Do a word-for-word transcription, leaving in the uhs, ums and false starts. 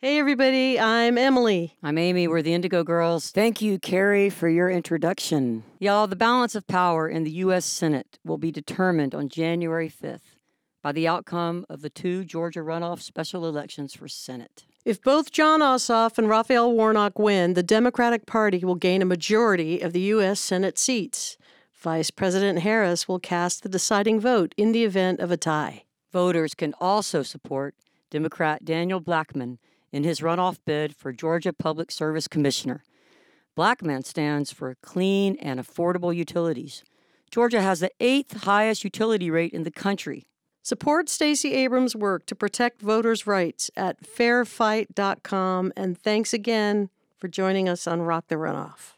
Hey, everybody, I'm Emily. I'm Amy. We're the Indigo Girls. Thank you, Carrie, for your introduction. Y'all, the balance of power in the U S Senate will be determined on January fifth by the outcome of the two Georgia runoff special elections for Senate. If both Jon Ossoff and Raphael Warnock win, the Democratic Party will gain a majority of the U S Senate seats. Vice President Harris will cast the deciding vote in the event of a tie. Voters can also support Democrat Daniel Blackman in his runoff bid for Georgia Public Service Commissioner. Blackman stands for clean and affordable utilities. Georgia has the eighth highest utility rate in the country. Support Stacey Abrams' work to protect voters' rights at fair fight dot com, and thanks again for joining us on Rock the Runoff.